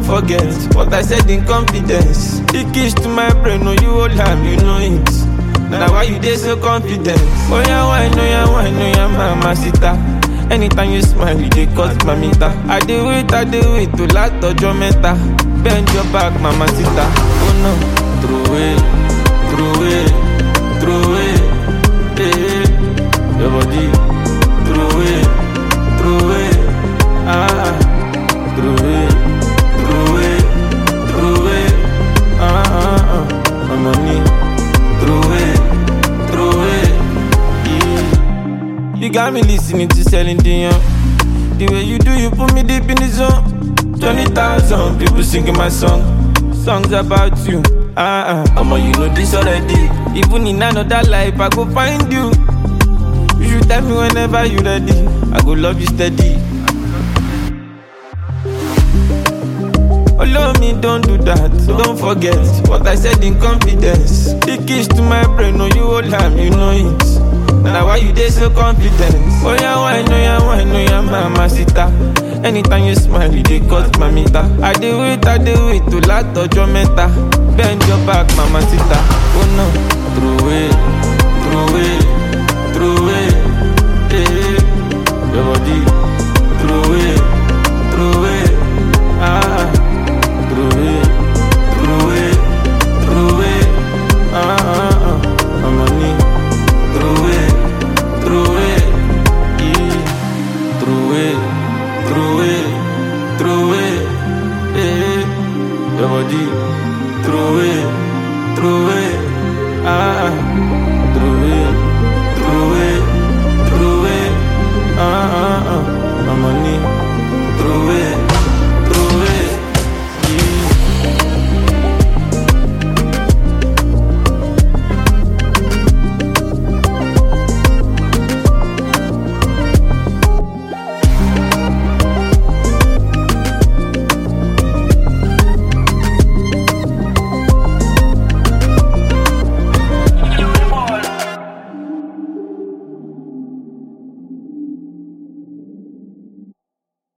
forget what I said in confidence. The keys to my brain, no you hold am, you know it. Now why you dey so confident? Oh yeah, why no yeah, mama sita. Anytime you smile, you dey cut my meter. I dey wait to last ọjọ́ mẹ́ta. Bend your back, mama sita. Oh no, throw it, yeah. Your body, throw it, ah, throw it, ah, my money, throw it, yeah. You got me listening to Celine Dion. The way you do, you put me deep in the zone. 20,000 people singing my songs about you. Omo, you know this already. Even in another life, I go find you. You should tell me whenever you ready. I go love you steady. Follow me, don't do that. Don't forget what I said in confidence. The keys to my brain, no you hold am, you know it. Now why you dey so confident? Oh yeah, why no yeah, mama sita. Anytime you smile, you dey cut my meter. I dey wait to last ọjọ́ mẹ́ta. Bend your back, mama sita. Oh no, throw it.